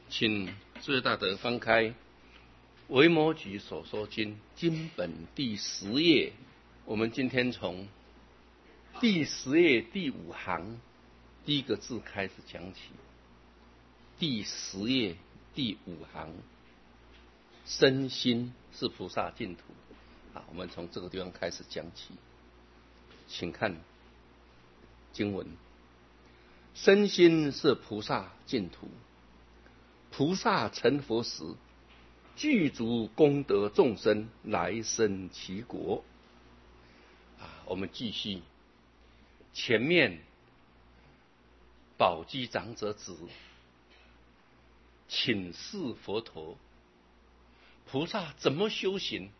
请最大德翻开《维摩诘所说经》经本第10页，我们今天从第10页第5行第一个字开始讲起。第10页第5行，身心是菩萨净土。我们从这个地方开始讲起。请看经文：身心是菩萨净土，菩萨成佛时，具足功德众生来生其国。我们继续前面，宝积长者子请示佛陀，菩萨怎么修行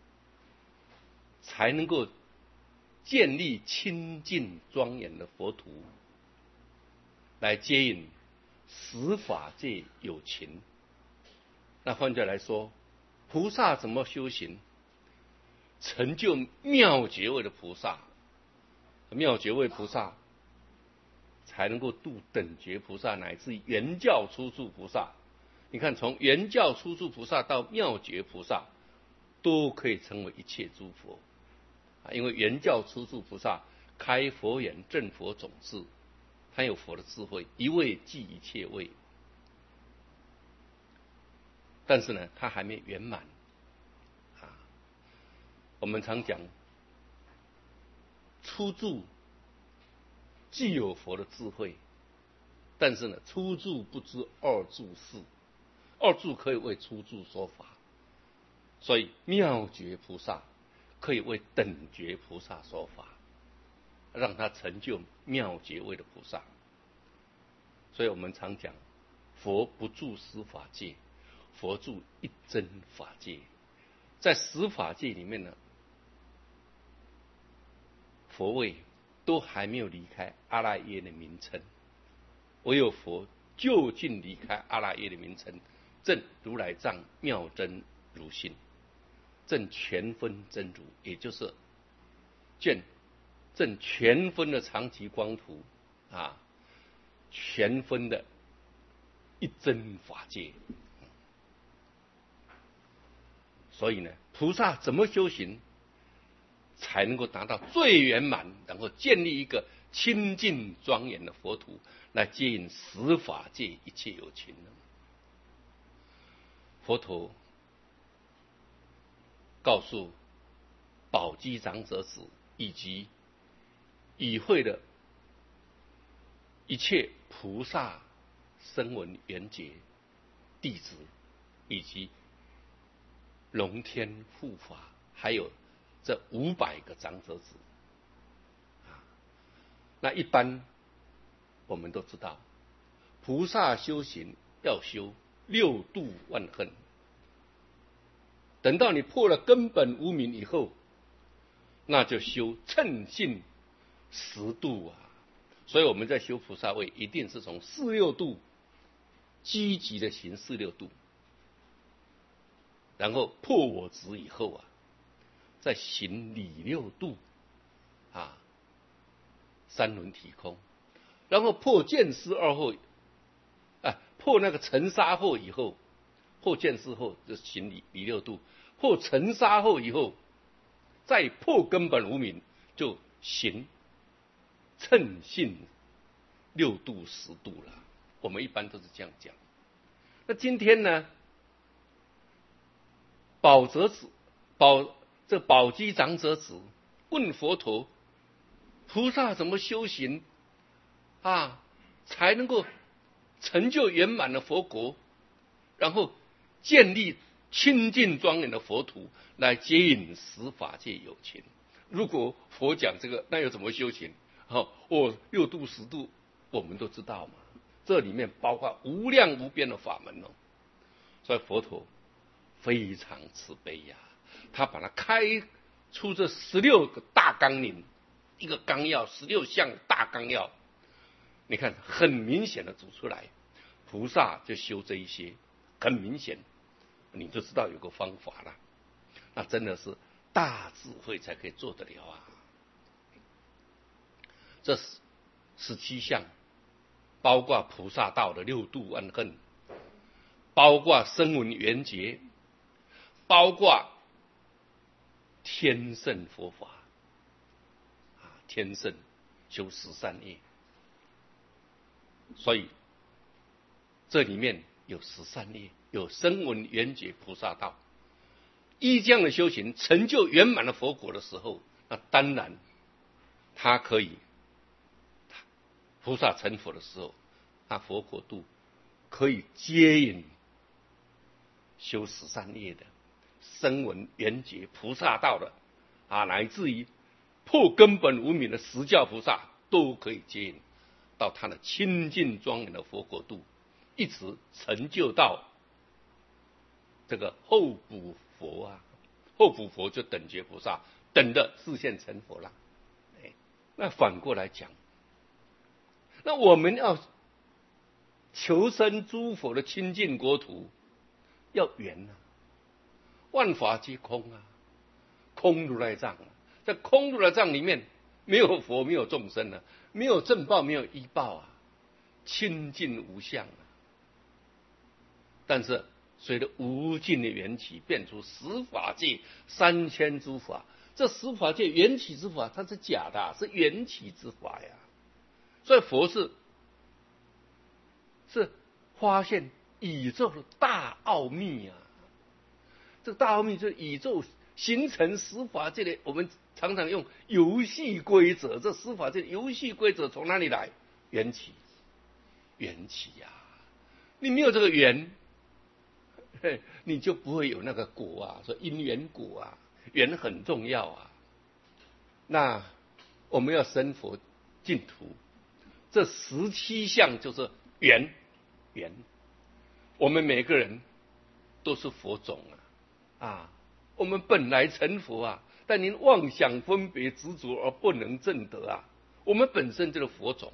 才能够建立清净庄严的佛土，来接引十法界有情。那换句来说，菩萨怎么修行成就妙觉位的菩萨，妙觉位菩萨才能够度等觉菩萨乃至圆教初住菩萨。你看，从圆教初住菩萨到妙觉菩萨，都可以成为一切诸佛。因为圆教初住菩萨开佛眼证佛种智，他有佛的智慧，一位即一切位。但是呢，他还没圆满。我们常讲，初住既有佛的智慧，但是呢，初住不知二住事，二住可以为初住说法，所以妙觉菩萨可以为等觉菩萨说法，让他成就妙觉位的菩萨。所以我们常讲，佛不住十法界，佛住一真法界。在十法界里面呢，佛位都还没有离开阿赖耶的名称，唯有佛究竟离开阿赖耶的名称，证如来藏妙真如性，证全分真如，也就是证全分的长期光图，全分的一真法界。所以呢，菩萨怎么修行才能够达到最圆满，然后建立一个清净庄严的佛土，来接引十法界一切有情呢？佛陀告诉宝积长者子以及与会的一切菩萨声闻缘觉弟子，以及龙天护法，还有这500个长者子。那一般我们都知道，菩萨修行要修6度万恨，等到你破了根本无明以后，那就修称性10度。所以我们在修菩萨位，一定是从4-6度积极的行4-6度，然后破我执以后再行理6度三轮体空，然后破见思2后，破那个尘沙后以后，破见思后就行理6度，破尘沙后以后，再破根本无明，就行称性6度10度了。我们一般都是这样讲。那今天呢，宝积长者子问佛陀，菩萨怎么修行才能够成就圆满的佛国，然后建立清净庄严的佛土，来接引十法界有情。如果佛讲这个，那又怎么修行？6度10度我们都知道嘛，这里面包括无量无边的法门所以佛陀非常慈悲他把它开出这16个大纲领，一个纲要16项大纲要，你看很明显的组出来，菩萨就修这一些，很明显你就知道有个方法了。那真的是大智慧才可以做得了这17项包括菩萨道的6度万恨， 包括声闻缘觉，包括天乘佛法天乘修13业，所以这里面有13业，有声闻缘觉菩萨道。依这样的修行成就圆满的佛果的时候，那当然他可以菩萨成佛的时候，他佛果度可以接引修13业的声闻缘觉菩萨道的乃至于破根本无明的十教菩萨都可以接引到他的清净庄严的佛果度，一直成就到这个后补佛后补佛就等觉菩萨，等的示现成佛了。那反过来讲，那我们要求生诸佛的清净国土，要圆万法皆空空如来藏在空如来藏里面，没有佛，没有众生没有正报，没有依报清净无相但是随着无尽的缘起，变出十法界3000诸法。这十法界缘起之法，它是假的是缘起之法呀。所以佛是发现宇宙的大奥秘这个大奥秘就是宇宙形成十法界的，我们常常用游戏规则，这十法界的游戏规则从哪里来？缘起你没有这个缘，你就不会有那个果说因缘果缘很重要那我们要生佛净土，这17项就是缘。我们每个人都是佛种我们本来成佛但您妄想分别执着而不能证得我们本身就是佛种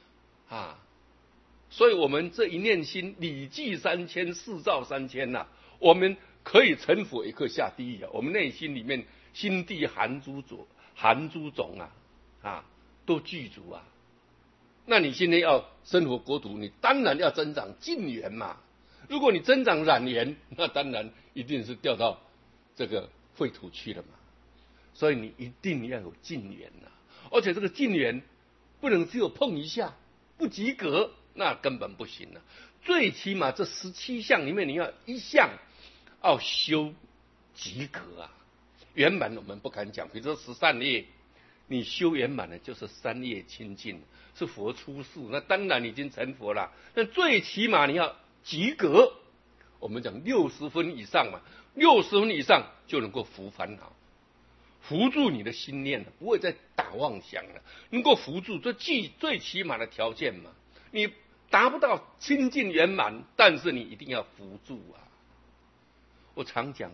所以我们这一念心礼记3000，四照3000我们可以成佛，也可以下地狱我们内心里面心地含诸种都具足那你现在要生活国土，你当然要增长净缘如果你增长染缘，那当然一定是掉到这个秽土去了所以你一定要有净缘而且这个净缘不能只有碰一下不及格，那根本不行最起码这17项里面，你要一项要修及格圆满我们不敢讲，比如说13业，你修圆满的就是3业清净，是佛出世，那当然已经成佛了。但最起码你要及格，我们讲60分以上60分以上就能够伏烦恼，扶住你的心念不会再打妄想了，能够扶住，这最起码的条件你达不到清净圆满，但是你一定要扶住我常讲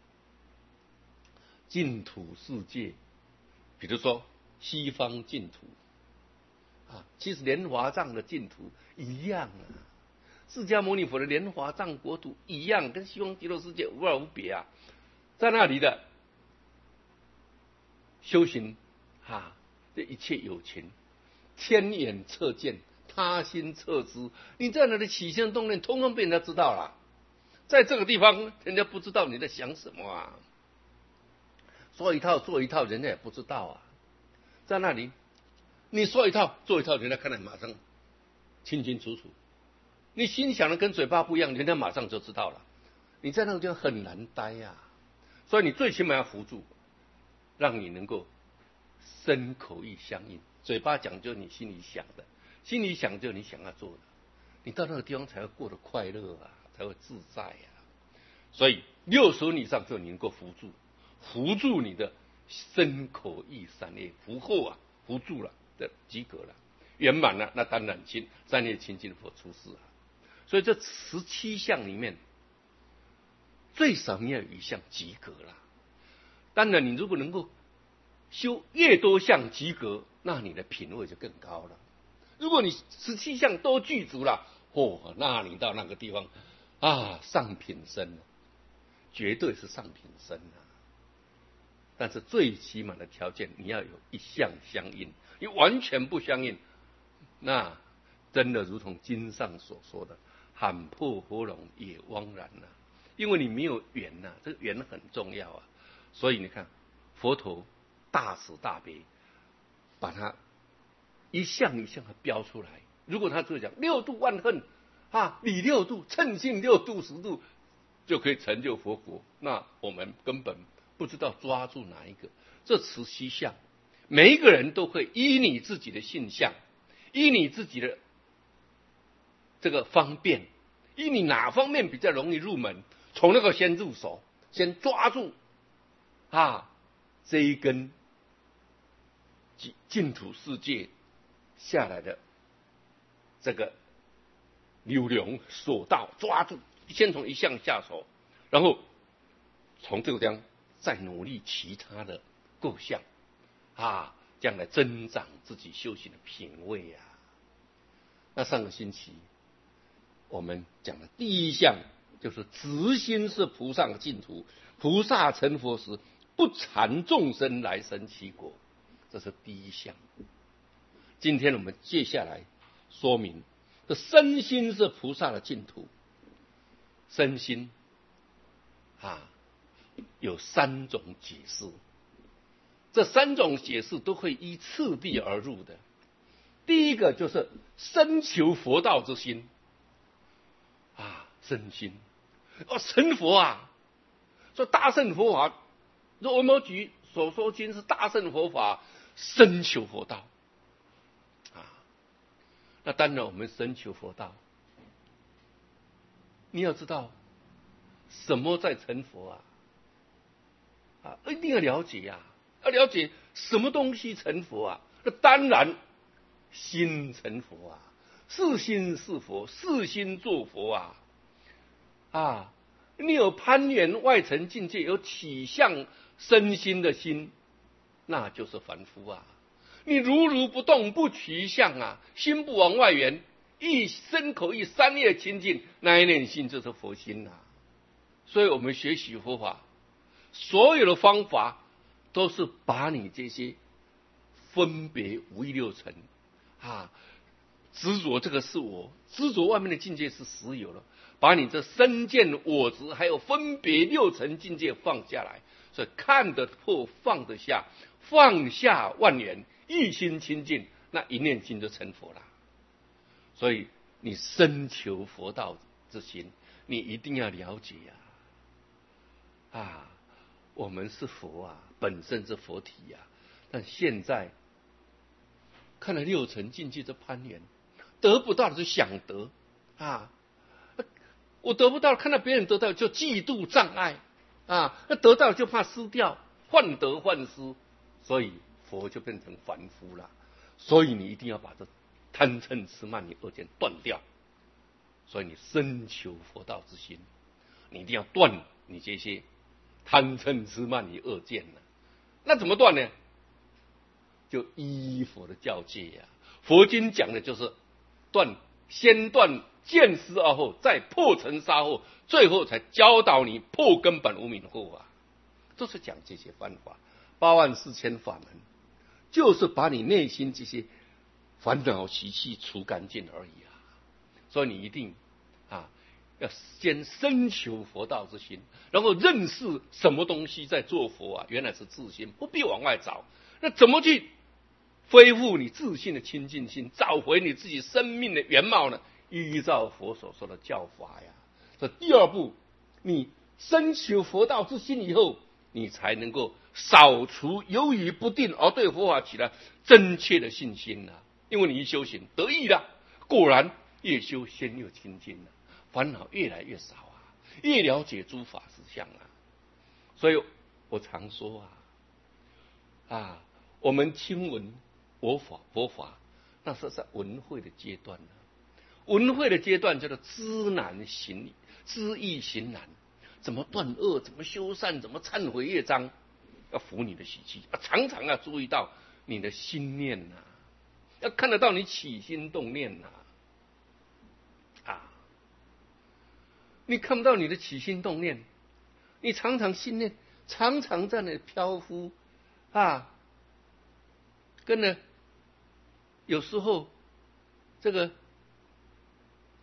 净土世界，比如说西方净土其实莲华藏的净土一样释迦牟尼佛的莲华藏国土一样，跟西方极乐世界无二无别在那里的修行这一切有情，天眼测见，他心测知，你在那里起心动念，通通被人家知道了。在这个地方，人家不知道你在想什么说一套做一套，人家也不知道在那里，你说一套做一套，人家看来马上清清楚楚。你心想的跟嘴巴不一样，人家马上就知道了。你在那个地方很难待所以你最起码要扶住，让你能够身口意相应。嘴巴讲就是你心里想的，心里想就是你想要做的，你到那个地方才会过得快乐才会自在所以60分以上就能够扶住你的身口意3业，扶后扶住了的及格了，圆满了，那当然3业清净佛出世所以这17项里面，最少你要有一项及格了。当然，你如果能够修越多项及格，那你的品位就更高了。如果你17项都具足了，那你到那个地方上品身了，绝对是上品身但是最起码的条件，你要有一项相应，你完全不相应，那真的如同经上所说的， 喊破喉咙也枉然了，因为你没有缘呐，这个缘很重要啊。所以你看，佛陀大慈大悲，把它一项一项的标出来。如果他就讲六度万恨理六度，称性六度十度，就可以成就佛国，那我们根本不知道抓住哪一个。这慈禧相，每一个人都会依你自己的性相，依你自己的这个方便，依你哪方面比较容易入门，从那个先入手，先抓住这一根净土世界下来的这个流龙索道，抓住，先从一项下手，然后从这个地方再努力其他的各项这样来增长自己修行的品位啊。那上个星期我们讲的第一项就是直心是菩萨的净土，菩萨成佛时不缠众生来生其果，这是第一项。今天我们接下来说明这身心是菩萨的净土。身心有三种解释，这三种解释都会依次第而入的。第一个就是深求佛道之心身心成佛说大乘佛法，若维摩诘所说经是大乘佛法，深求佛道那当然我们深求佛道，你要知道什么在成佛一定要了解要了解什么东西成佛那当然心成佛是心是佛，是心作佛你有攀缘外层境界，有体相身心的心，那就是凡夫你如不动，不取相心不往外缘，一身口意三业清净，那一念心就是佛心所以我们学习佛法，所有的方法都是把你这些分别无意六尘执着这个是我，执着外面的境界是实有了，把你这身见我执还有分别六尘境界放下来，所以看得破放得下，放下万缘，一心清净，那一念心就成佛了。所以你深求佛道之心，你一定要了解我们是佛本身是佛体但现在看了六尘境界的攀缘，得不到的就想得我得不到，看到别人得到就嫉妒障碍那得到就怕失掉，患得患失，所以佛就变成凡夫了。所以你一定要把这贪嗔痴慢疑二见断掉，所以你深求佛道之心，你一定要断你这些贪嗔痴慢疑二见那怎么断呢？就依佛的教戒佛经讲的就是先断见思而后，再破尘沙后，最后才教导你破根本无明后都是讲这些方法。84000法门就是把你内心这些烦恼习气除干净而已所以你一定要先深求佛道之心，然后认识什么东西在做佛原来是自心，不必往外找。那怎么去恢复你自信的清净心，找回你自己生命的原貌呢？依照佛所说的教法这第二步，你深求佛道之心以后，你才能够扫除犹豫不定而对佛法起来真切的信心因为你一修行得意了，果然越修心越清净烦恼越来越少越了解诸法实相所以我常说我们听闻佛法那是在闻慧的阶段闻慧的阶段叫做知易行难，怎么断恶，怎么修善，怎么忏悔业障，要服你的习气常常要注意到你的心念要看得到你起心动念你看不到你的起心动念，你常常心念常常在那里飘忽跟呢有时候这个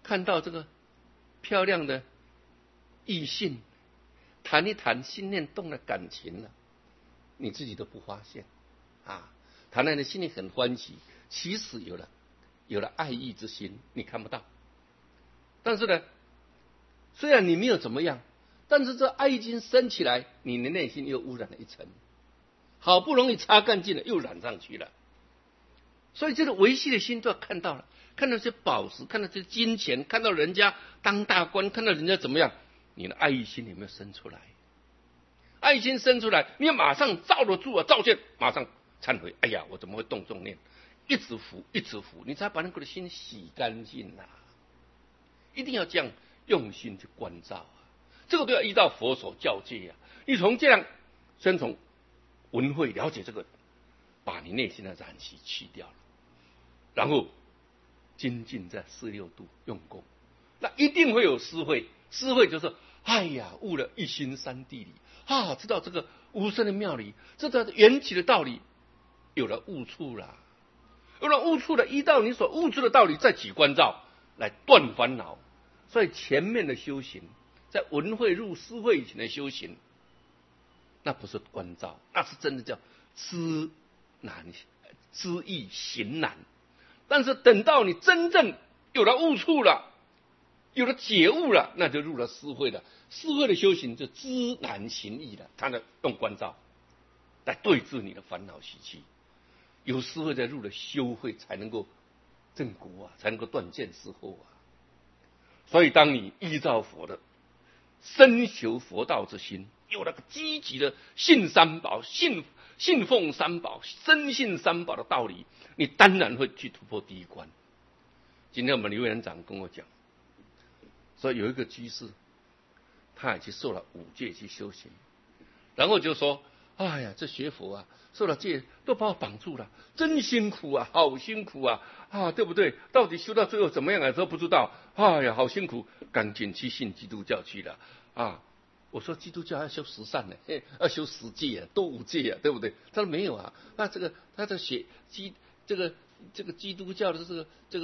看到这个漂亮的异性，谈一谈，心念动了感情了，你自己都不发现啊，谈来的心里很欢喜，其实有了爱意之心，你看不到。但是呢，虽然你没有怎么样，但是这爱意经升起来，你的内心又污染了一层，好不容易擦干净了，又染上去了。所以这个维系的心都要看到了，看到这些宝石，看到这些金钱，看到人家当大官，看到人家怎么样，你的爱意心有没有生出来？爱心生出来，你马上照得住啊，照见，马上忏悔。哎呀，我怎么会动这种念？一直扶，一直扶，你才把那个心洗干净啊！一定要这样用心去关照啊！这个都要依照佛所教诫啊！你从这样，先从闻慧了解这个，把你内心的染习去掉了，然后精进在46度用功，那一定会有思慧。思慧就是，哎呀，悟了一心三谛理啊，知道这个无声的妙理，知道缘起的道理，有了悟处了。有了悟处了，依照你所悟出的道理再起关照，来断烦恼。所以前面的修行，在闻慧入思慧以前的修行，那不是关照，那是真的叫知难、知易行难。但是等到你真正有了悟处了，有了解悟了，那就入了思慧了。思慧的修行就知难行易了，它呢用关照来对治你的烦恼习气。有思慧才入了修慧，才能够正果啊，才能够断见思惑啊。所以当你依照佛的深求佛道之心，有那个积极的信三宝、信奉三宝、深信三宝的道理，你当然会去突破第一关。今天我们刘园长跟我讲，说有一个居士，他也去受了5戒去修行，然后就说：“哎呀，这学佛啊，受了戒都把我绑住了，真辛苦啊，好辛苦啊，对不对？到底修到最后怎么样啊？都不知道。哎呀，好辛苦，赶紧去信基督教去了啊！”我说基督教要修10善呢，要修10戒啊，都5戒啊，对不对？他说没有啊，那这个他在写这个基督教的这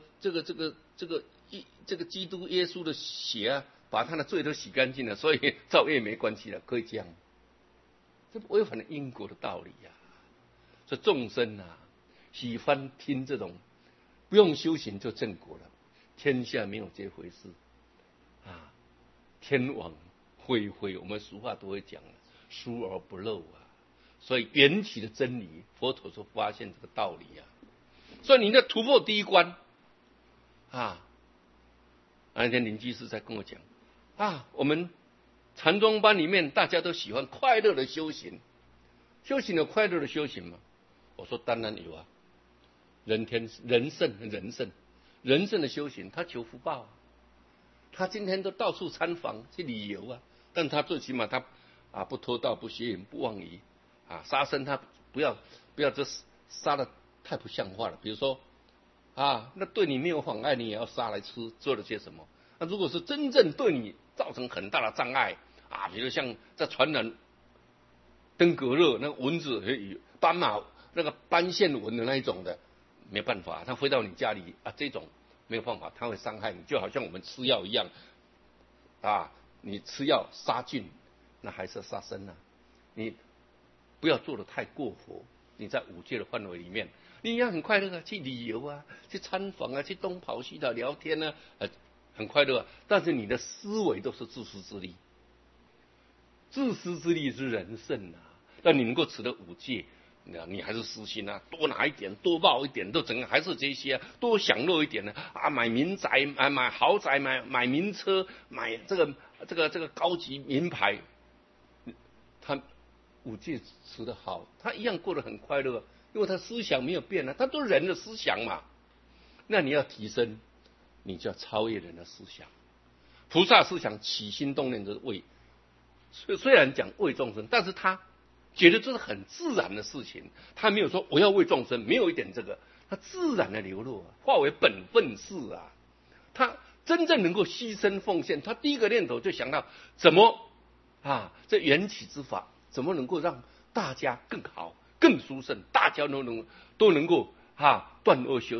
个基督耶稣的血啊，把他的罪都洗干净了，所以造业没关系了，可以这样。这违反了因果的道理呀！所以众生啊，喜欢听这种不用修行就正果了，天下没有这回事啊！天网恢恢，我们俗话都会讲了，疏而不漏啊。所以缘起的真理，佛陀所发现这个道理啊。所以你要突破第一关啊！那天林居士在跟我讲啊，我们禅宗班里面大家都喜欢快乐的修行，修行有快乐的修行吗？我说当然有啊，人圣的修行，他求福报啊，他今天都到处参访去旅游啊，但他最起码他不偷盗不邪淫不妄语杀生他不要这杀的太不像话了，比如说那对你没有妨碍你也要杀来吃，做了些什么？那如果是真正对你造成很大的障碍比如像在传染登革热那个蚊子斑马那个斑线蚊的那一种的，没办法，它飞到你家里这种没有办法，它会伤害你，就好像我们吃药一样你吃药杀菌，那还是杀生啊。你不要做得太过火，你在5戒的范围里面，你要很快乐去旅游去参访去东跑西跑聊天很快乐但是你的思维都是自私自利，自私自利是人圣但你能够持得5戒，你还是私心多拿一点，多报一点，都整个还是这些多享乐一点买民宅，买豪宅，买名车，买这个高级名牌，他5戒持得好，他一样过得很快乐，因为他思想没有变他都是人的思想嘛。那你要提升，你就要超越人的思想。菩萨思想起心动念就是为，虽然讲为众生，但是他觉得这是很自然的事情，他没有说我要为众生，没有一点这个，他自然的流露化为本分事他真正能够牺牲奉献，他第一个念头就想到怎么这缘起之法怎么能够让大家更好更殊胜，大家都能够断恶修善，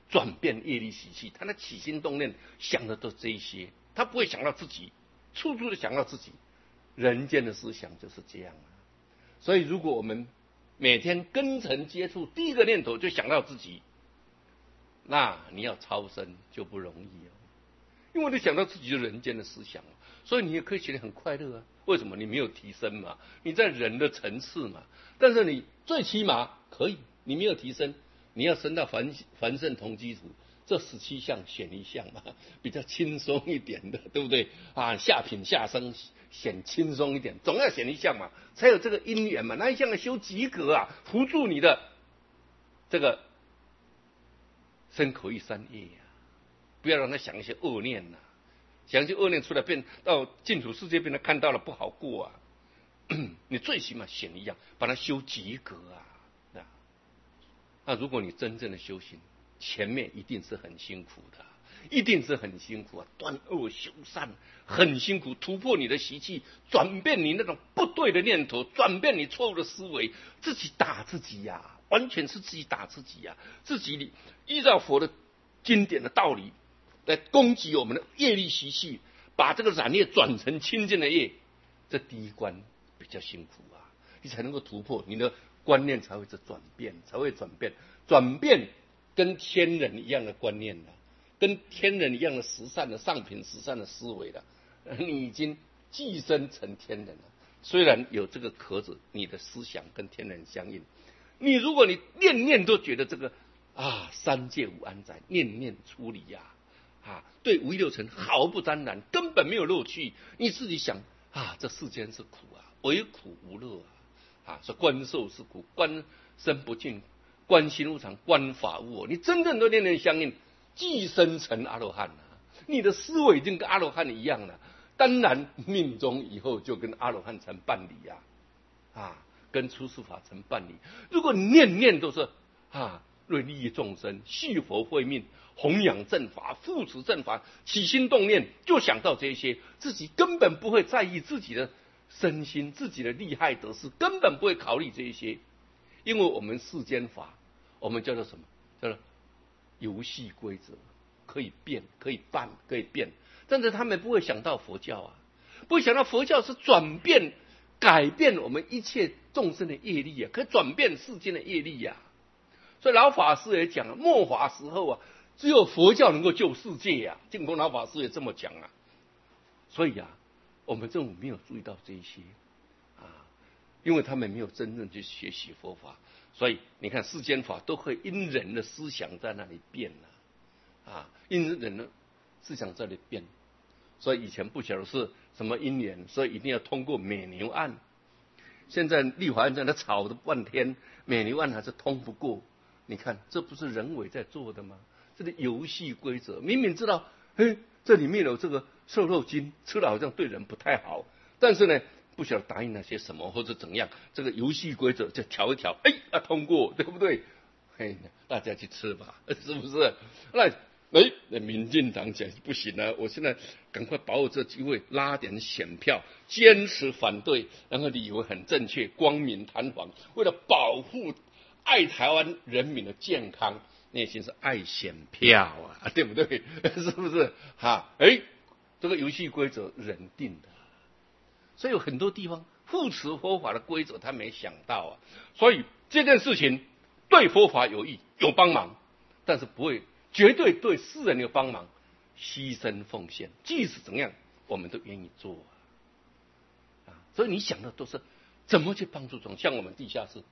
转变业力习气，他的起心动念想的都这一些，他不会想到自己，处处的想到自己。人间的思想就是这样啊。所以如果我们每天跟尘接触，第一个念头就想到自己，那你要超生就不容易哦。因为你想到自己的人间的思想，所以你也可以觉得很快乐啊。为什么？你没有提升嘛，你在人的层次嘛。但是你最起码可以，你没有提升，你要升到凡圣同居土，这17项选一项嘛，比较轻松一点的，对不对啊？下品下生选轻松一点，总要选一项嘛，才有这个因缘嘛。那一项的修及格啊，辅助你的这个身口意三业啊，不要让他想一些恶念呐、想一些恶念出来，变到净土世界变得看到了不好过啊。你最起码选一样，把它修及格啊。那如果你真正的修行，前面一定是很辛苦的，一定是很辛苦啊，断恶修善很辛苦，突破你的习气，转变你那种不对的念头，转变你错误的思维，自己打自己呀、完全是自己打自己呀、自己依照佛的经典的道理来攻击我们的业力习气，把这个染业转成清净的业，这第一关比较辛苦啊，你才能够突破，你的观念才会转变，转变跟天人一样的观念了，跟天人一样的实善的上品实善的思维了，你已经寄生成天人了。虽然有这个壳子，你的思想跟天人相应。如果你念念都觉得这个三界无安宅，念念出离呀，对五欲六尘毫不沾染，根本没有乐趣。你自己想这世间是苦啊，唯苦无乐啊，说观受是苦，观身不净，观心无常，观法无我。你真正都念念相应，寄生成阿罗汉啊，你的思维已经跟阿罗汉一样了。当然命中以后就跟阿罗汉成伴侣呀，跟出世法成伴侣。如果念念都是为利益众生，续佛慧命，弘扬正法，扶持正法，起心动念就想到这些，自己根本不会在意自己的身心，自己的利害得失，根本不会考虑这一些。因为我们世间法，我们叫做什么？叫做游戏规则，可以变，可以办，可以变。但是他们不会想到佛教啊，不会想到佛教是转变、改变我们一切众生的业力啊，可以转变世间的业力啊。所以老法师也讲了，末法时候啊，只有佛教能够救世界啊。净空老法师也这么讲啊。所以我们政府没有注意到这一些因为他们没有真正去学习佛法，所以你看世间法都会因人的思想在那里变因人的思想在那里变。所以以前不晓得是什么因缘，所以一定要通过美牛案。现在立法院在那吵了半天，美牛案还是通不过。你看，这不是人为在做的吗？这个游戏规则，明明知道，这里面有这个瘦肉精，吃了好像对人不太好，但是呢，不晓得答应那些什么或者怎样，这个游戏规则就调一调，通过，对不对？大家去吃吧，是不是？那民进党讲不行啊！我现在赶快把握这机会拉点选票，坚持反对，然后理由很正确，光明堂皇，为了保护爱台湾人民的健康，内心是爱选票对不对？是不是？这个游戏规则人定的，所以有很多地方护持佛法的规则他没想到所以这件事情对佛法有益有帮忙，但是不会绝对对世人有帮忙，牺牲奉献，即使怎样我们都愿意做所以你想的都是怎么去帮助众，像我们地下室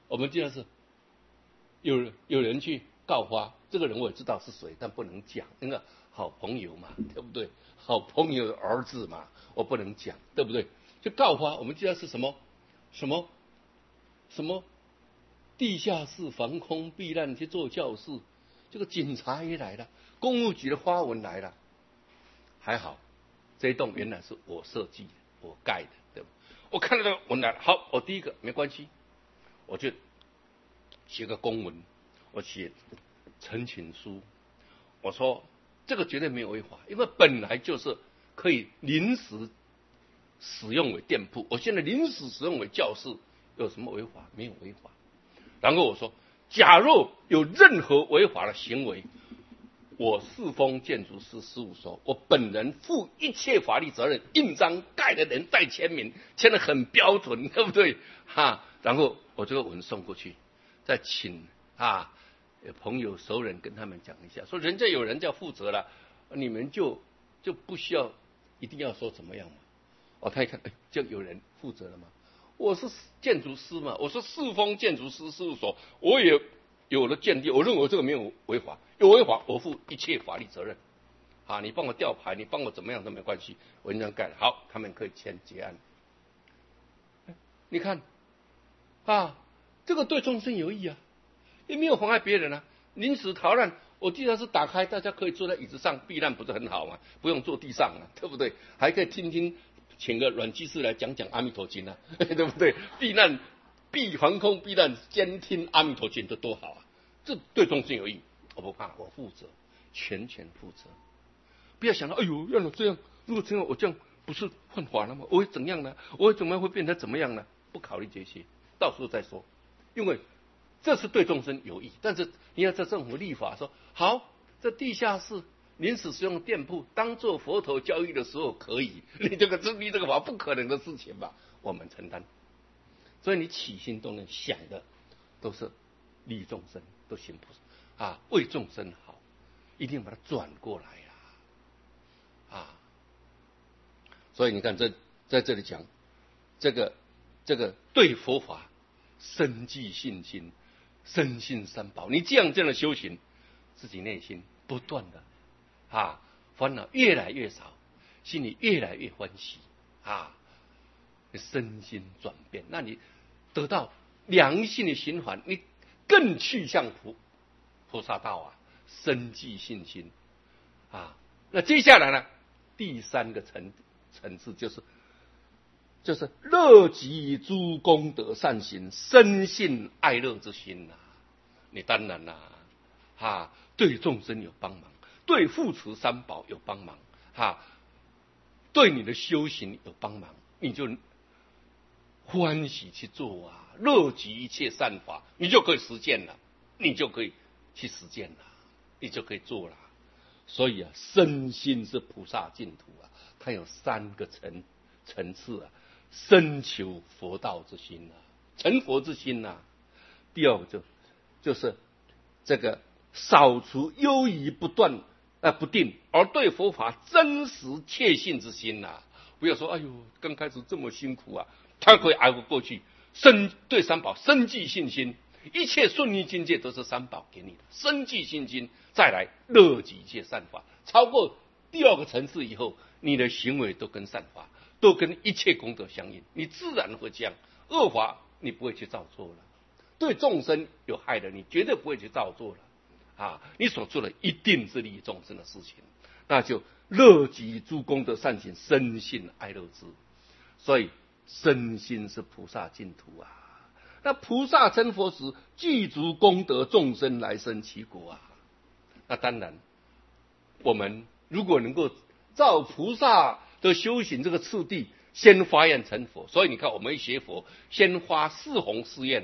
有人去告发，这个人我也知道是谁，但不能讲，那个好朋友嘛，对不对？好朋友的儿子嘛，我不能讲，对不对？就告发我们地下室什么地下室防空避难去做教室，这个警察也来了，公务局的花文来了，还好这一栋原来是我设计的，我盖的，对吧？我看到这个文来了，好，我第一个没关系，我就写个公文，我写陈情书，我说这个绝对没有违法，因为本来就是可以临时使用为店铺，我现在临时使用为教室，有什么违法？没有违法。然后我说，假若有任何违法的行为， 我世丰建筑师事务所，我本人负一切法律责任，印章盖的人带签名，签的很标准，对不对？然后我这个文送过去，再请朋友熟人跟他们讲一下，说人家有人要负责了，你们就不需要一定要说怎么样嘛。他一看，这样有人负责了吗？我是建筑师嘛，我是世丰建筑师事务所，我也有了鉴定，我认为这个没有违法，有违法我负一切法律责任。你帮我吊牌，你帮我怎么样都没关系，文章盖了，好，他们可以签结案。你看这个对众生有益啊，也没有妨碍别人啊。临时逃难，我记得是打开，大家可以坐在椅子上避难，不是很好吗？不用坐地上对不对？还可以听，请个软技师来讲阿弥陀经对不对？航空避难，监听阿弥陀经，这多好啊！这对众生有益，我不怕，我负责，全权负责。不要想到，要这样，如果这样我这样不是犯法了吗？我会怎样呢？我会怎么会变成怎么样呢？不考虑这些，到时候再说，因为这是对众生有益。但是你要在政府立法说，好，这地下室临时使用店铺当做佛陀教育的时候可以，你这个法不可能的事情吧？我们承担。所以你起心动念想的都是利众生，都行菩萨为众生好，一定把它转过来所以你看在这里讲这个对佛法深具信心，深信三宝。你这样的修行，自己内心不断的烦恼越来越少，心里越来越欢喜身心转变，那你得到良性的循环，你更去向菩萨道深具信心那接下来呢，第三个层次就是乐极诸功德善行，深信爱乐之心你当然对众生有帮忙，对护持三宝有帮忙对你的修行有帮忙，你就欢喜去做乐极一切善法，你就可以实践了，你就可以去实践了，你就可以做了。所以身心是菩萨净土它有三个层次深求佛道之心成佛之心第二个就是这个扫除忧疑不定而对佛法真实切信之心不要说刚开始这么辛苦他可以挨过去，对三宝深具信心，一切顺利境界都是三宝给你的，深具信心，再来乐极一切善法，超过第二个层次以后，你的行为都跟善法，都跟一切功德相应，你自然会这样。恶法你不会去造作了，对众生有害的你绝对不会去造作了你所做的一定是利益众生的事情，那就乐极诸功德善行，深信爱乐之。所以身心是菩萨净土那菩萨成佛时，具足功德，众生来生其国那当然，我们如果能够照菩萨的修行这个次第，先发愿成佛。所以你看，我们一学佛，先发四弘誓愿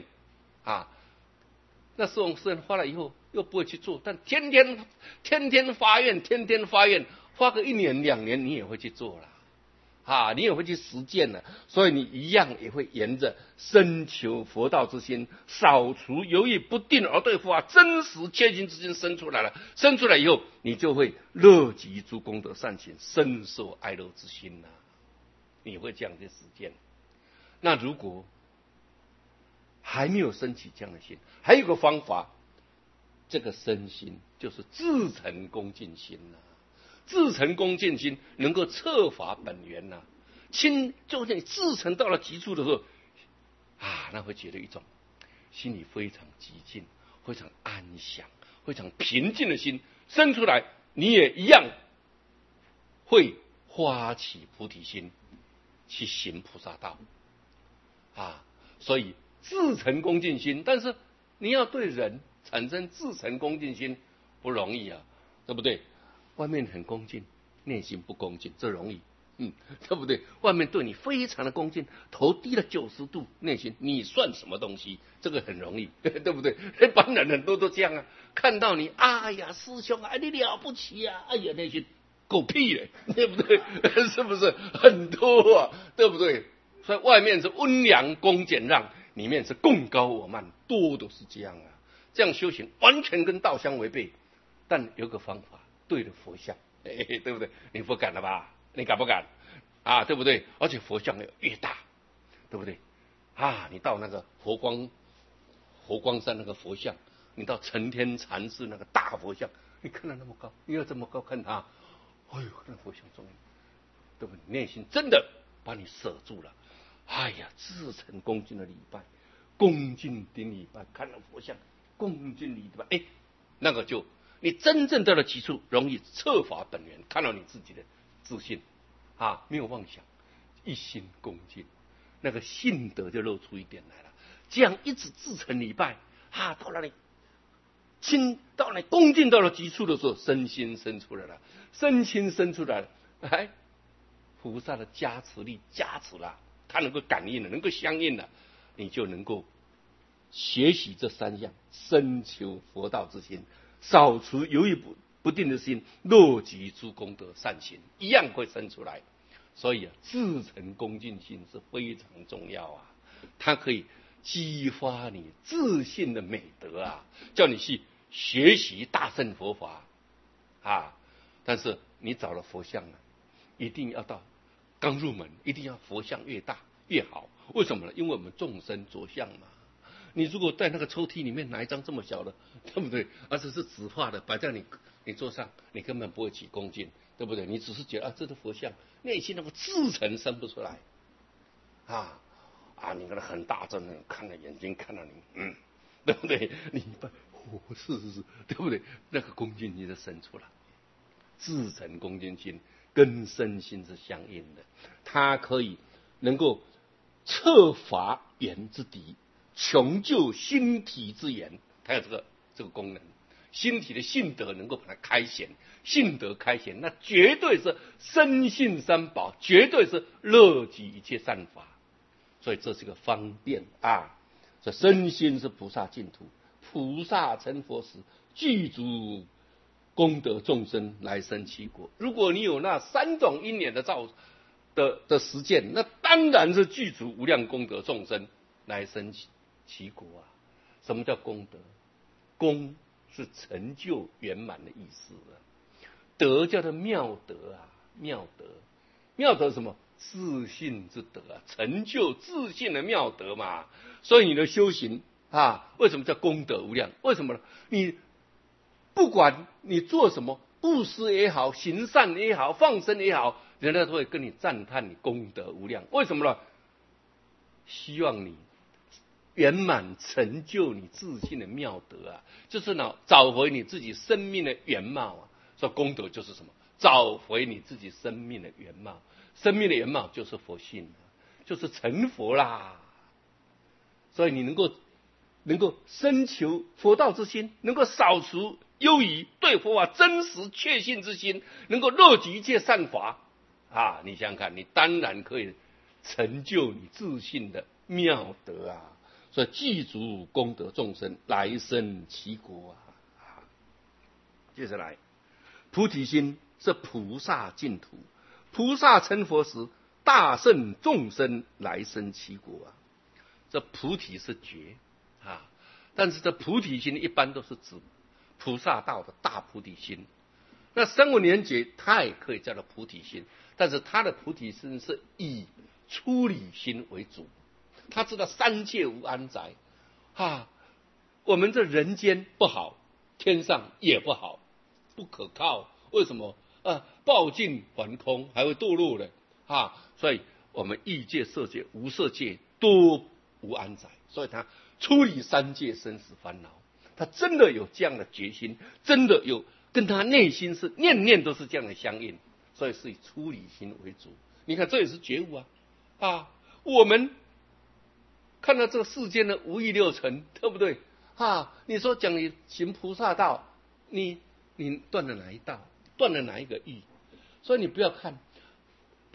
那四弘誓愿发了以后，又不会去做，但天天发愿，发个1年2年，你也会去做了。你也会去实践了，所以你一样也会沿着深求佛道之心，扫除犹豫不定而对佛法真实切心之心生出来了。生出来以后，你就会乐极诸功德善行，深受爱乐之心你会这样去实践。那如果还没有升起这样的心，还有个方法，这个身心就是自诚恭敬心自诚恭敬心能够彻法本源就是你自诚到了极处的时候那会觉得一种心里非常寂静，非常安详，非常平静的心生出来，你也一样会发起菩提心去行菩萨道所以自诚恭敬心，但是你要对人产生自诚恭敬心不容易对不对？外面很恭敬，内心不恭敬，这容易对不对？外面对你非常的恭敬，头低了90度，内心你算什么东西？这个很容易，对不对？一般人很多都这样啊，看到你，哎呀，师兄啊，你了不起啊，哎呀，内心狗屁嘞，对不对？是不是很多啊？对不对？所以外面是温良恭俭让，里面是贡高我慢，多都是这样啊。这样修行完全跟道相违背，但有个方法，对着佛像，对不对？你不敢了吧？你敢不敢啊？对不对？而且佛像越大，对不对？啊，你到那个佛光山那个佛像，你到承天禅寺那个大佛像，你看到那么高，你要这么高看它，哎呦，那佛像重要，对不对？内心真的把你舍住了，哎呀，至诚恭敬的礼拜，恭敬顶礼拜，看到佛像，恭敬礼拜，哎，那个就你真正到了极处，容易彻法本源，看到你自己的自信啊，没有妄想，一心恭敬，那个信德就露出一点来了。这样一直至诚礼拜啊，到了你恭敬到了极处的时候，身心生出来了，身心生出来了，哎，菩萨的加持力加持了，他能够感应了，能够相应了，你就能够学习这3样，深求佛道之心，扫除犹豫不定的心，乐集诸功德善行，一样会生出来。所以至诚恭敬心是非常重要啊，它可以激发你自信的美德啊，叫你去学习大乘佛法啊。但是你找了佛像呢，一定要到刚入门，一定要佛像越大越好。为什么呢？因为我们众生着相嘛。你如果在那个抽屉里面拿一张这么小的，对不对？而且是纸画的，摆在你桌上，你根本不会起恭敬，对不对？你只是觉得这是佛像，内心那个至诚生不出来啊。你跟他很大真的看着眼睛看到你，对不对？你是，对不对？那个恭敬心就生出来，至诚恭敬心跟身心是相应的，它可以能够彻法缘之敌，穷究心体之言，它有这个功能。心体的性德能够把它开显，性德开显，那绝对是深信三宝，绝对是乐极一切善法。所以这是个方便啊！这身心是菩萨净土，菩萨成佛时，具足功德众生来生其国。如果你有那3种因缘的实践，那当然是具足无量功德众生来生其国啊！什么叫功德？功是成就圆满的意思啊，德叫做妙德啊，妙德什么？自信之德啊，成就自信的妙德嘛。所以你的修行啊，为什么叫功德无量？为什么呢？你不管你做什么，布施也好，行善也好，放生也好，人家都会跟你赞叹你功德无量。为什么呢？希望你圆满成就你自信的妙德啊，就是呢找回你自己生命的原貌啊。说功德就是什么？找回你自己生命的原貌。生命的原貌就是佛性，就是成佛啦。所以你能够深求佛道之心，能够扫除忧疑，对佛法真实确信之心，能够乐极一切善法啊！你想想看，你当然可以成就你自信的妙德啊！所以具足功德众生来生其国啊！接下来，菩提心是菩萨净土。菩萨成佛时，大圣众生来生其国啊！这菩提是觉啊，但是这菩提心一般都是指菩萨道的大菩提心。那声闻缘觉它也可以叫做菩提心，但是它的菩提心是以出离心为主。他知道三界无安宅啊，我们这人间不好，天上也不好，不可靠。为什么？报尽还空，还会堕落的啊！所以我们欲界、色界、无色界都无安宅，所以他出离三界生死烦恼，他真的有这样的决心，真的有跟他内心是念念都是这样的相应，所以是以出离心为主。你看这也是觉悟啊！我们看到这个世间的五欲六尘，对不对啊？你说讲你行菩萨道，你断了哪一道？断了哪一个欲？所以你不要看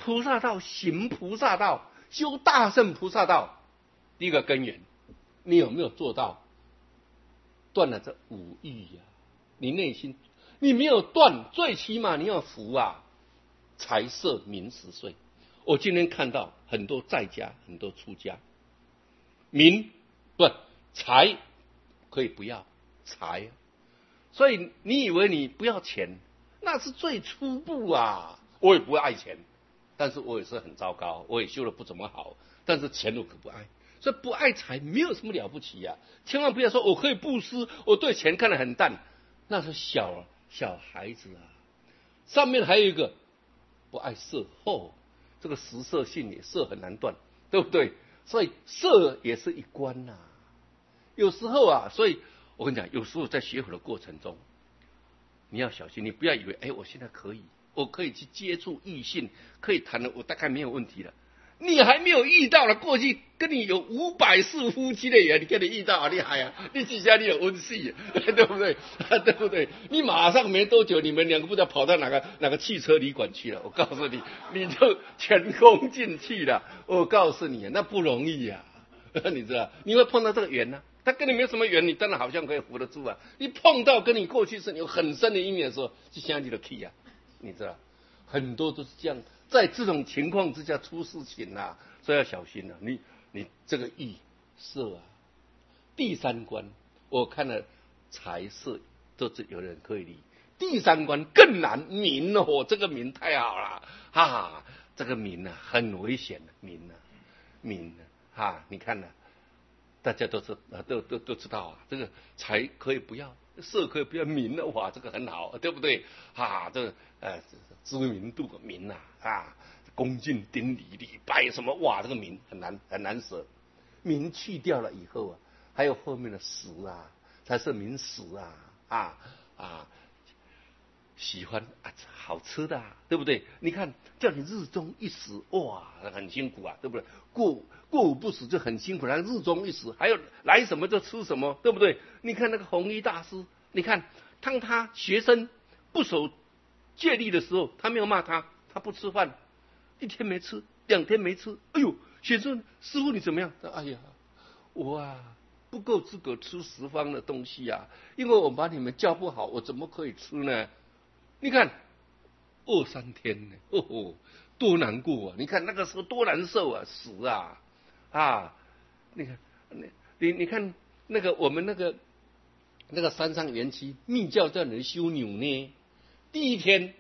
菩萨道，行菩萨道，修大乘菩萨道，第一个根源，你有没有做到？断了这五欲呀，你内心你没有断，最起码你要服啊，财色名食睡。我今天看到很多在家，很多出家，名不财可以不要财，所以你以为你不要钱，那是最初步啊。我也不会爱钱，但是我也是很糟糕，我也修得不怎么好，但是钱我可不爱。所以不爱财没有什么了不起呀、千万不要说我可以布施，我对钱看得很淡，那是小孩子啊。上面还有一个不爱色这个食色性也色很难断，对不对？所以色也是一关呐、有时候啊，所以我跟你讲，有时候在学佛的过程中，你要小心，你不要以为我现在可以，我可以去接触异性，可以谈了，我大概没有问题了。你还没有遇到了，过去跟你有500世夫妻的人，你跟你遇到好厉害啊！你几下你有温系，对不对？对不对？你马上没多久，你们两个不知道跑到哪个汽车旅馆去了。我告诉你，你就全攻进去了。我告诉你，那不容易呀、你知道？你会碰到这个缘呢、他跟你没有什么缘，你当然好像可以扶得住啊。你碰到跟你过去是有很深的因缘的时候，就相当的 key 啊，你知道？很多都是这样。在这种情况之下出事情啊，所以要小心啊。你这个欲色啊，第三关我看了财色都是有人可以理，第三关更难，名哦，这个名太好了啊，这个名啊很危险的名啊，你看呢、大家都知道啊，这个财可以不要，色可以不要，名的话这个很好，对不对啊？这个知名度的名啊，恭敬顶礼礼拜什么哇，这个名很难舍。名去掉了以后啊，还有后面的食啊，才是名食啊，喜欢好吃的对不对？你看叫你日中一食，哇，很辛苦啊，对不对？过午不食就很辛苦，然后日中一食还有来什么就吃什么，对不对？你看那个弘一大师，你看当他学生不守戒律的时候，他没有骂他不吃饭，1天没吃，2天没吃，哎呦，学生师傅你怎么样？哎呀，我不够资格吃十方的东西啊，因为我把你们教不好，我怎么可以吃呢？你看2-3天呢，多难过啊！你看那个时候多难受啊，死啊！你看你看那个我们那个山上园区密教叫人修扭呢，第一天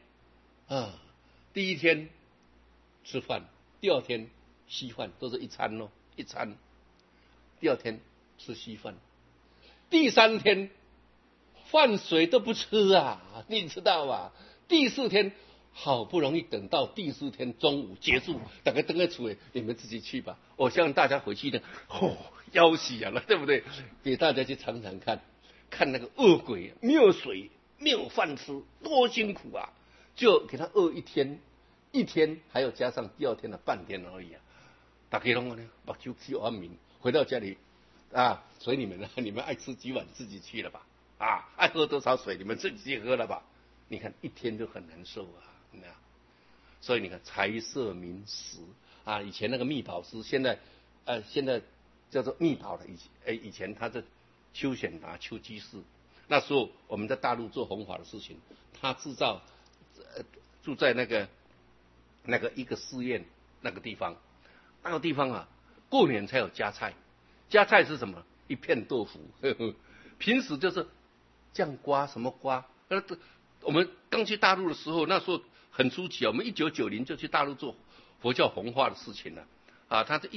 吃饭，第2天稀饭，都是一餐，第2天吃稀饭，第3天饭水都不吃啊，你知道吧？第4天好不容易等到第4天中午结束，大概等在厝里，你们自己去吧。我希望大家回去呢，要死了，对不对？给大家去尝尝看那个饿鬼，没有水，没有饭吃，多辛苦啊！就给他饿一天，还有加上第2天的半天而已啊。大家拢呢，把酒去完明，回到家里随你们了，你们爱吃几碗自己去了吧。爱喝多少水你们自己去喝了吧。你看1天就很难受啊，所以你看财色名食以前那个密宝师，现在叫做密宝的，以前他是邱显达邱居士，那时候我们在大陆做弘法的事情，他制造住在那个一个寺院那个地方过年才有夹菜是什么？一片豆腐，平时就是酱瓜什么瓜。我们刚去大陆的时候，那时候很初期，我们1990就去大陆做佛教弘化的事情了他是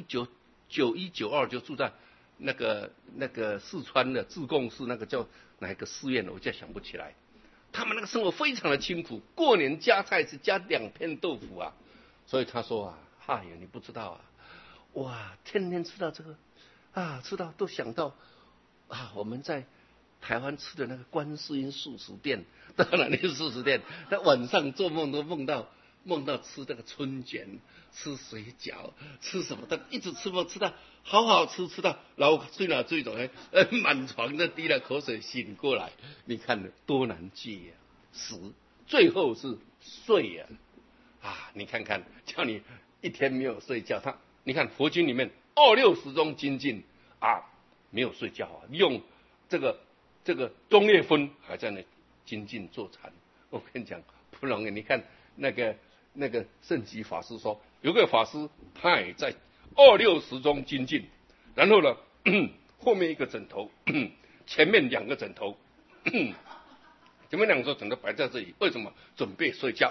1991、92就住在那个四川的自贡市那个叫哪一个寺院，我现在想不起来。他们那个生活非常的清苦，过年夹菜是夹2片豆腐所以他说你不知道哇，天天吃到这个吃到都想到我们在台湾吃的那个观世音素食店，当然那个素食店，他晚上做梦都梦到吃这个春卷，吃水饺，吃什么的，一直吃梦吃到好好吃，吃到老睡了这种满床的滴了口水醒过来，你看多难戒食最后是睡啊！你看看，叫你一天没有睡觉，你看佛经里面26中精进啊，没有睡觉啊，用这个中叶分还在那精进坐禅。我跟你讲不容易。你看那个圣极法师说，有个法师他也在26中精进，然后呢后面一个枕头，前面2个枕头。前面2个枕头摆在这里，为什么？准备睡觉。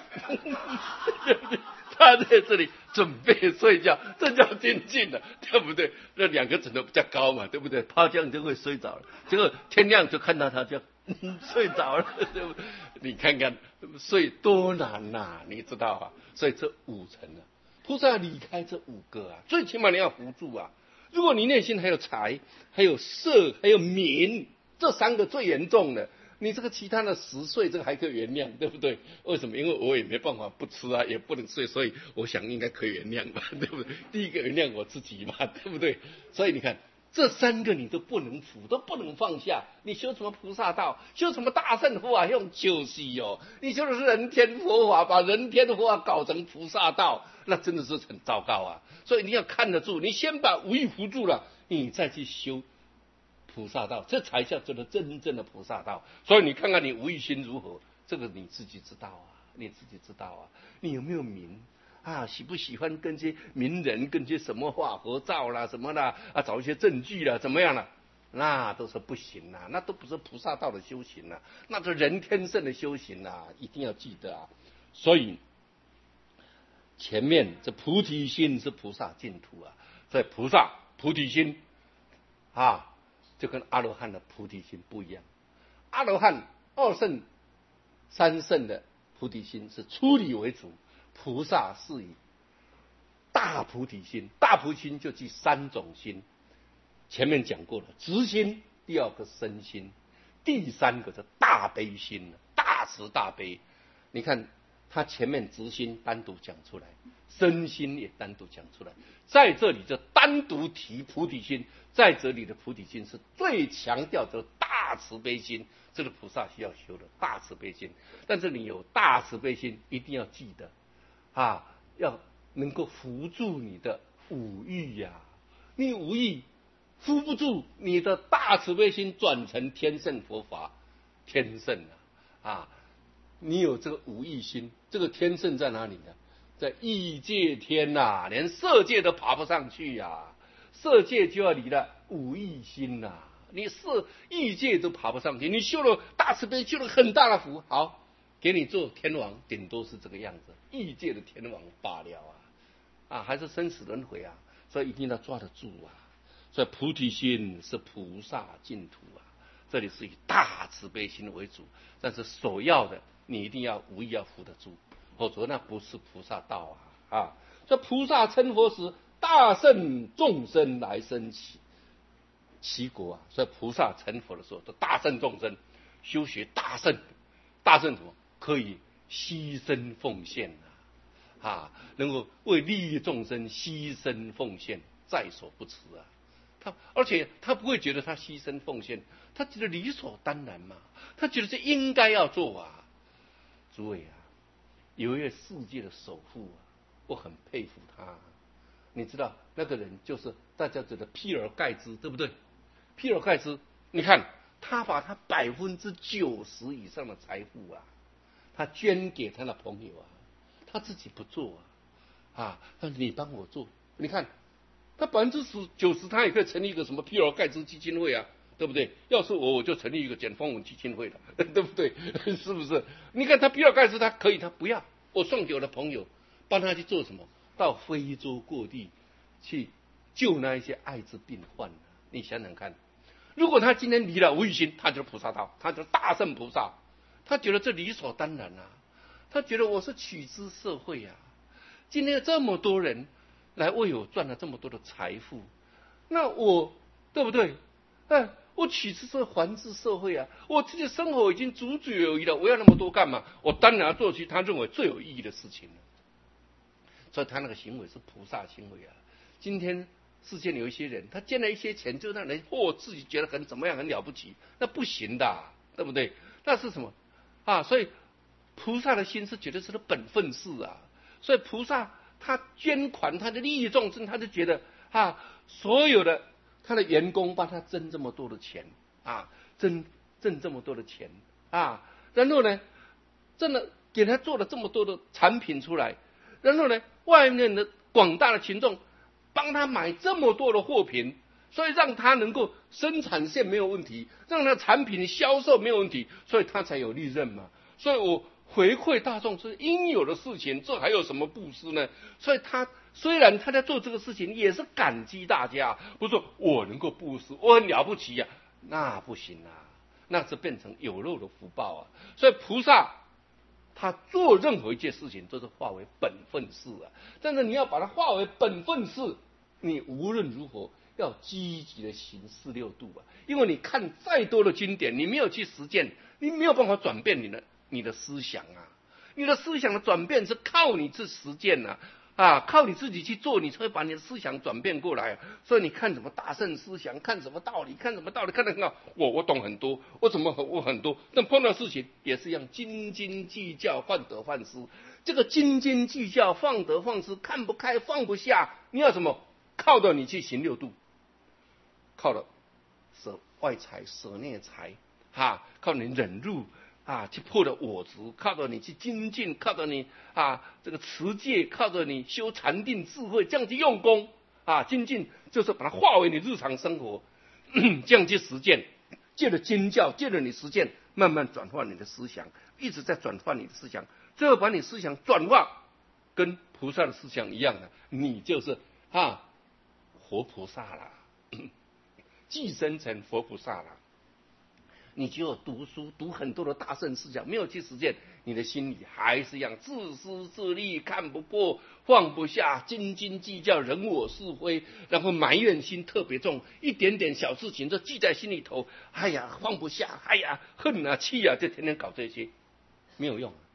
他在这里准备睡觉，这叫精进了，对不对？那2个枕头比较高嘛，对不对？趴这样就会睡着了，结果天亮就看到他就睡着了，对不对？你看看睡多难呐，你知道啊？所以这5层啊，菩萨离开这5个啊，最起码你要扶住啊。如果你内心还有财、还有色、还有名，这3个最严重的。你这个其他的10岁，这个还可以原谅，对不对？为什么？因为我也没办法不吃啊，也不能睡，所以我想应该可以原谅吧，对不对？第一个原谅我自己嘛，对不对？所以你看，这3个你都不能服，都不能放下。你修什么菩萨道？修什么大乘佛法？用就是哦，你修的是人天佛法，把人天佛法搞成菩萨道，那真的是很糟糕啊！所以你要看得住，你先把无义扶住了，你再去修菩萨道，这才叫做真正的菩萨道。所以你看看你无欲心如何，这个你自己知道啊，你自己知道啊。你有没有名啊？喜不喜欢跟些名人、跟些什么话合照啦、什么啦啊？找一些证据啦，怎么样啦？那都是不行啦，那都不是菩萨道的修行啦，那是人天圣的修行啦，一定要记得啊。所以前面这菩提心是菩萨净土啊，所以菩提心啊。就跟阿罗汉的菩提心不一样，阿罗汉2圣、3圣的菩提心是出离为主，菩萨是以大菩提心，大菩提心就记3种心，前面讲过了，直心，第2个身心，第3个是大悲心，大慈大悲。你看他前面直心单独讲出来，身心也单独讲出来，在这里就单独提菩提心，在这里的菩提心是最强调的大慈悲心，这个菩萨需要修的大慈悲心。但是你有大慈悲心，一定要记得啊，要能够扶住你的五欲呀，你五欲扶不住，你的大慈悲心转成天圣佛法，天圣啊！你有这个无欲心，这个天圣在哪里呢？在异界天呐，连色界都爬不上去呀，色界就要离了无欲心呐，你异界都爬不上去，你修了大慈悲，修了很大的福，好，给你做天王，顶多是这个样子，异界的天王罢了啊，还是生死轮回啊，所以一定要抓得住啊。所以菩提心是菩萨净土啊，这里是以大慈悲心为主，但是首要的你一定要无意要扶得住，否则那不是菩萨道啊！这菩萨称佛时，大圣众生来生其国啊！所以菩萨成佛的时候，这大圣众生修学大圣什么？可以牺牲奉献能够为利益众生牺牲奉献，在所不辞啊！而且他不会觉得他牺牲奉献，他觉得理所当然嘛，他觉得这应该要做啊！诸位啊，有一位世界的首富啊，我很佩服他。你知道那个人就是大家觉得比尔盖茨，对不对？比尔盖茨，你看他把他90%以上的财富他捐给他的朋友他自己不做他说你帮我做，你看。他90%他也可以成立一个什么比尔盖茨基金会对不对？要是我就成立一个简方文基金会了，对不对？是不是？你看他比尔盖茨他可以，他不要，我送给我的朋友，帮他去做什么？到非洲各地去救那一些艾滋病患你想想看，如果他今天离了无欲心，他就是菩萨道，他就是大圣菩萨，他觉得这理所当然他觉得我是取之社会今天有这么多人来为我赚了这么多的财富，那我对不对？我取之社还之社会我自己生活已经足足有余了，我要那么多干嘛？我当然要做去他认为最有意义的事情了。所以他那个行为是菩萨行为今天世界有一些人，他见了一些钱就让人自己觉得很怎么样，很了不起，那不行的，对不对？那是什么所以菩萨的心是觉得是本分事所以菩萨他捐款，他的利益众生，他就觉得所有的他的员工帮他挣这么多的钱挣这么多的钱然后呢，真的给他做了这么多的产品出来，然后呢，外面的广大的群众帮他买这么多的货品，所以让他能够生产线没有问题，让他产品销售没有问题，所以他才有利润嘛。所以我回馈大众是应有的事情，这还有什么布施呢？所以他虽然他在做这个事情，也是感激大家，不是说我能够布施，我很了不起啊，那不行那是变成有漏的福报所以菩萨他做任何一件事情都是化为本分事但是你要把它化为本分事，你无论如何要积极的行四六度因为你看再多的经典，你没有去实践，你没有办法转变你的思想你的思想的转变是靠你去实践靠你自己去做，你才会把你的思想转变过来所以你看什么大圣思想，看什么道理，看得很好，我懂很多，我很多，但碰到事情也是一样，斤斤计较，患得患失。这个斤斤计较，患得患失，看不开，放不下，你要什么？靠着你去行六度，靠了舍外财，舍内财靠你忍辱去破了我执，靠着你去精进，靠着你这个持戒，靠着你修禅定智慧，这样去用功精进，就是把它化为你日常生活这样去实践，借着经教，借着你实践，慢慢转化你的思想，一直在转化你的思想，最后把你思想转化跟菩萨的思想一样你就是活菩萨了寄生成活菩萨了。你只有读书，读很多的大圣思想，没有去实践，你的心里还是一样自私自利，看不破，放不下，斤斤计较，人我是非，然后埋怨心特别重，一点点小事情就记在心里头，放不下，恨气就天天搞这些，没有用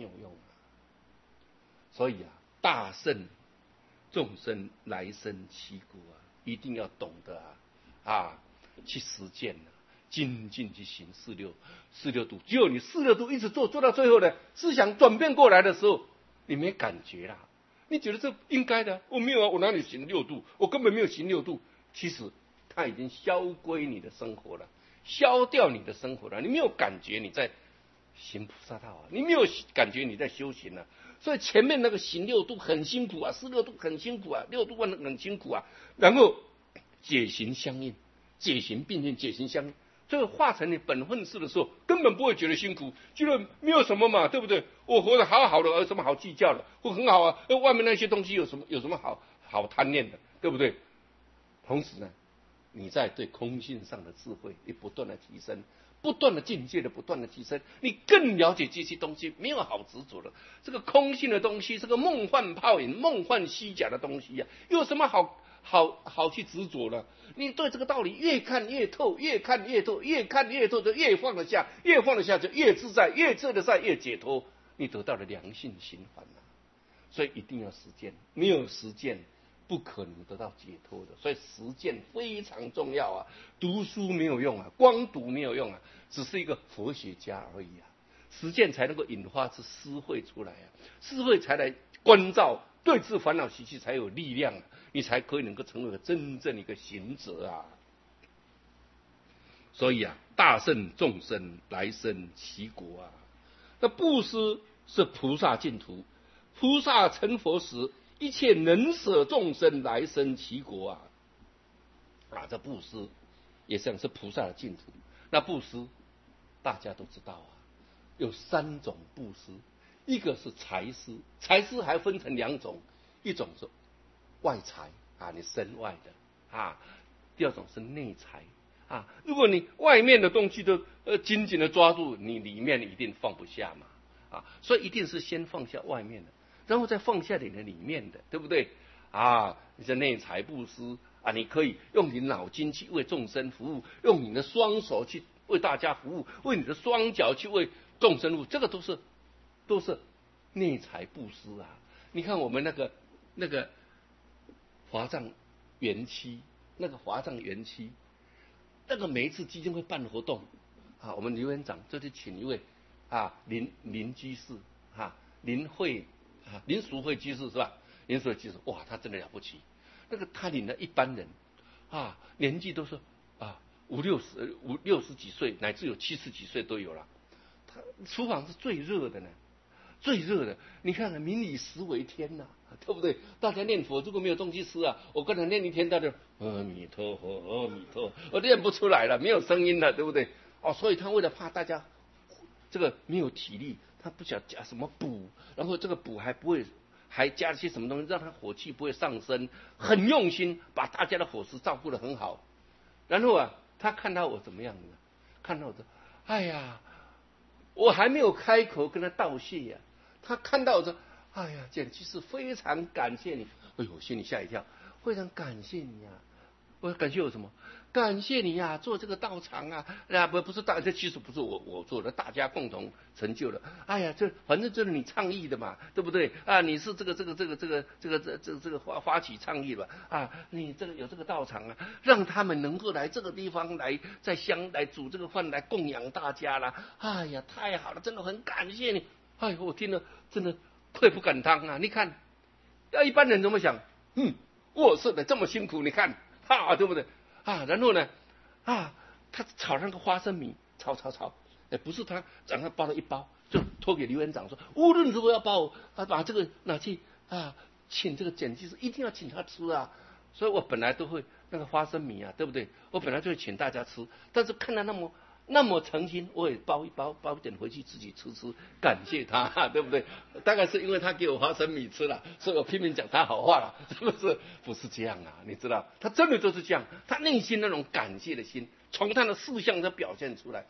所以大圣众生来生其国一定要懂得去实践精进去行四六度，只有你四六度一直做到最后呢，思想转变过来的时候，你没感觉啦，你觉得这应该的，我没有我哪里行六度，我根本没有行六度，其实它已经消归你的生活了，消掉你的生活了，你没有感觉你在行菩萨道你没有感觉你在修行所以前面那个行六度很辛苦四六度很辛苦六度很辛苦然后解行相应，解行并进，解行相应，最后化成你本分事的时候，根本不会觉得辛苦，觉得没有什么嘛，对不对？我活得好好的，有什么好计较的？我很好外面那些东西有什么好贪念的，对不对？同时呢，你在对空性上的智慧也不断的提升，不断的境界的不断的提升，你更了解这些东西，没有好执着了。这个空性的东西，这个梦幻泡影、梦幻虚假的东西有什么好去执着了？你对这个道理越看越透，越看越透，越看越透就越放得下，越放得下就越自在，越自在越解脱，你得到了良性循环所以一定要实践，没有实践不可能得到解脱的。所以实践非常重要读书没有用光读没有用只是一个佛学家而已实践才能够引发出思慧出来思慧才来关照对治烦恼习气，才有力量你才可以能够成为真正一个行者所以大圣众生来生其国那布施是菩萨净土，菩萨成佛时，一切能舍众生来生其国这布施也像是菩萨的净土。那布施大家都知道有3种布施，一个是财施，财施还分成2种，一种是外财你身外的第二种是内财如果你外面的东西都紧紧的抓住，你里面一定放不下嘛所以一定是先放下外面的，然后再放下你的里面的，对不对你是内财布施你可以用你脑筋去为众生服务，用你的双手去为大家服务，为你的双脚去为众生服务，这个都是内财布施你看我们那个华藏园区，那个每一次基金会办活动我们刘园长就去请一位林居士林慧林淑慧居士是吧？林淑慧居士，哇，他真的了不起。那个他领了一般人年纪都是六十几岁，乃至有70几岁都有了。他厨房是最热的呢，最热的。你看民以食为天呐，对不对？大家念佛如果没有东西吃我刚才念一天，大家阿弥陀佛，阿弥陀佛，我念不出来了，没有声音了，对不对？所以他为了怕大家这个没有体力，他不晓得加什么补，然后这个补还加了些什么东西，让他火气不会上升，很用心把大家的伙食照顾得很好。然后他看到我怎么样呢？看到我说，哎呀，我还没有开口跟他道谢他看到我说，哎呀，简直是非常感谢你。哎呦，心里吓一跳，非常感谢你我感谢我什么？感谢你做这个道场不是这其实不是我做的，大家共同成就的。哎呀，反正就是你倡议的嘛，对不对你是这个发起倡议吧你这个有这个道场让他们能够来这个地方来来煮这个饭来供养大家啦。哎呀，太好了，真的很感谢你。哎，我听了真的愧不敢当你看，一般人怎么想？卧室的这么辛苦，你看对不对然后呢他炒那个花生米，炒不是他早上包了一包，就托给刘园长说，无论如何要把这个拿去请这个简居士，一定要请他吃所以我本来都会那个花生米对不对？我本来就会请大家吃，但是看他那么诚心，我也包一点回去自己吃，感谢他，对不对？大概是因为他给我花生米吃了，所以我拼命讲他好话了，是不是？不是这样你知道，他真的就是这样，他内心那种感谢的心，从他的事项都表现出来。